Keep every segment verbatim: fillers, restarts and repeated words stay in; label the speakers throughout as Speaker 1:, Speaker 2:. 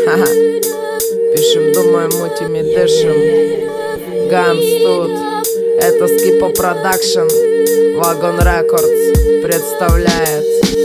Speaker 1: Пишем, думаем, мутим и дышим. Ганс тут, это Скипо Продакшн. Вагон Рекордс представляет.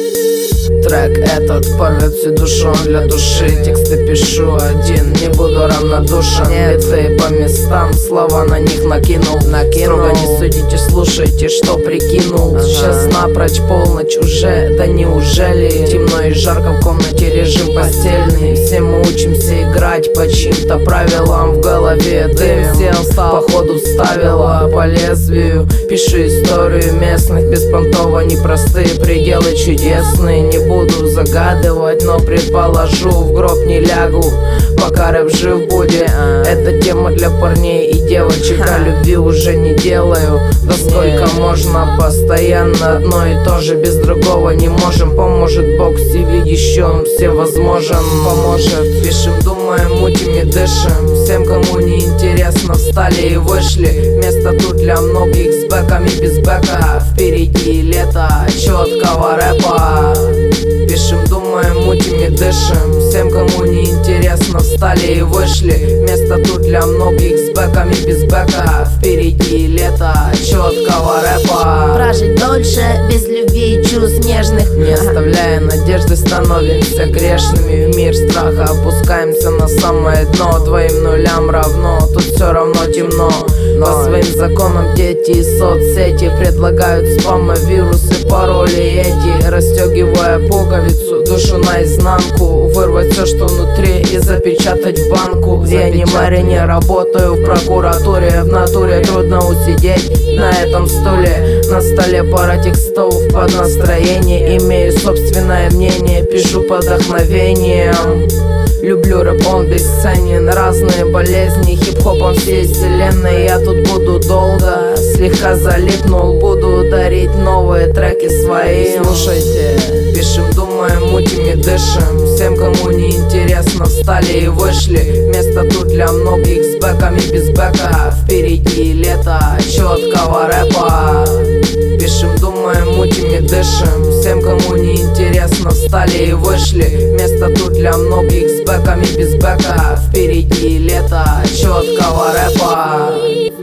Speaker 1: Трек этот порвет всю душу, он для души. Тексты пишу один, не буду равнодушен. Биты по местам, слова на них накинул, накинул. Строго не судите, слушайте, что прикинул. ага. Сейчас напрочь полночь уже, да неужели? Темно и жарко в комнате, режим постельный. Все мы учимся играть по чьим-то правилам. В голове дым сел, походу вставила по лезвию. Пишу историю местных, беспонтово непростые пределы чудесные. Не буду загадывать, но предположу, в гроб не лягу, пока рэп жив будет. Это тема для парней и девочек, а любви уже не делаю. Да сколько можно постоянно одно и то же, без другого не можем. Поможет Бог всевидящим, всевозможен поможет. Пишем, думаем, мутим и дышим. Всем, кому не интересно, встали и вышли. Место тут для многих с бэками, без бэка. Впереди лето четкого рэпа. Пишем, думаем, мутим и дышим. Всем, кому не интересно, встали и вышли. Место тут для многих с бэками, без бэка. Впереди лето четкого рэпа.
Speaker 2: Прожить дольше, без любви и чувств нежных.
Speaker 1: Не оставляя надежды, становимся грешными. В мир страха опускаемся на самое дно. Твоим нулям равно, тут все равно темно. По своим законам дети и соцсети предлагают спамы, вирусы, пароли эти. Расстегивая пуговицу, душу наизнанку, вырвать все, что внутри, и запечатать в банку. В реанимаре работаю, в прокуратуре, в натуре трудно усидеть на этом стуле. На столе пара текстов под настроение, имею собственное мнение, пишу под вдохновением. Люблю рэп, он бесценен, разные болезни, хип-хопом всей вселенной. Я тут буду долго, слегка залипнул, буду дарить новые треки свои. Слушайте, пишем, думаем, мутим и дышим. Всем, кому не интересно, встали и вышли. Место тут для многих с бэками, без бэка. Впереди лето четкого рэпа. Пишем, думаем, мутим и дышим. Всем, кому не интересно, встали и вышли. Место тут для многих с бэками, без бэка. Впереди лето четкого рэпа.